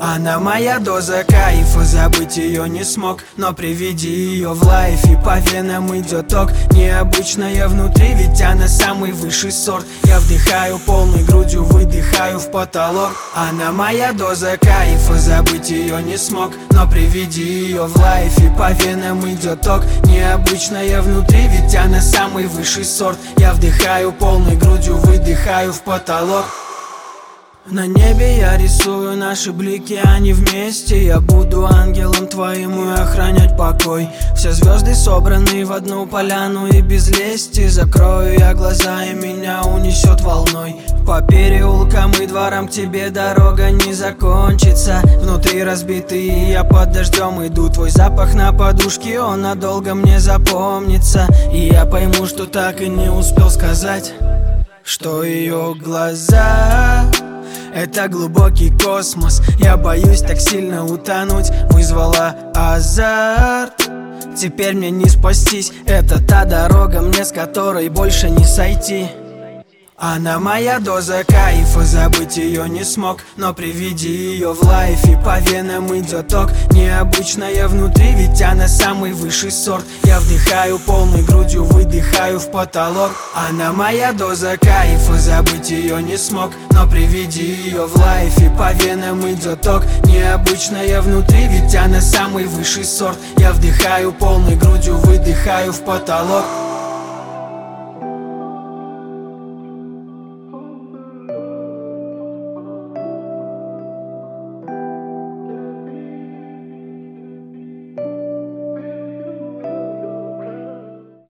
Она моя доза кайфа, забыть ее не смог. Но при виде ее в лайфе по венам идет ток. Необычная внутри, ведь она самый высший сорт. Я вдыхаю полной грудью, выдыхаю в потолок. Она моя доза кайфа, забыть ее не смог. Но при виде ее в лайфе по венам идет ток. Необычная внутри, ведь она самый высший сорт. Я вдыхаю полной грудью, выдыхаю в потолок. На небе я рисую наши блики, они вместе. Я буду ангелом твоим и охранять покой. Все звезды собраны в одну поляну и без лести. Закрою я глаза и меня унесет волной. По переулкам и дворам к тебе дорога не закончится. Внутри разбитый, я под дождем иду. Твой запах на подушке, он надолго мне запомнится. И я пойму, что так и не успел сказать, что ее глаза — это глубокий космос. Я боюсь так сильно утонуть. Вызвала азарт, теперь мне не спастись. Это та дорога, мне с которой больше не сойти. Она моя доза кайфа, забыть ее не смог. Но при виде ее в лайфе по венам идет ток. Необычная внутри, ведь она самый высший сорт. Я вдыхаю полной грудью, выдыхаю в потолок. Она моя доза кайфа, забыть ее не смог. Но при виде ее в лайфе по венам идет ток. Необычная внутри, ведь она самый высший сорт. Я вдыхаю полной грудью, выдыхаю в потолок.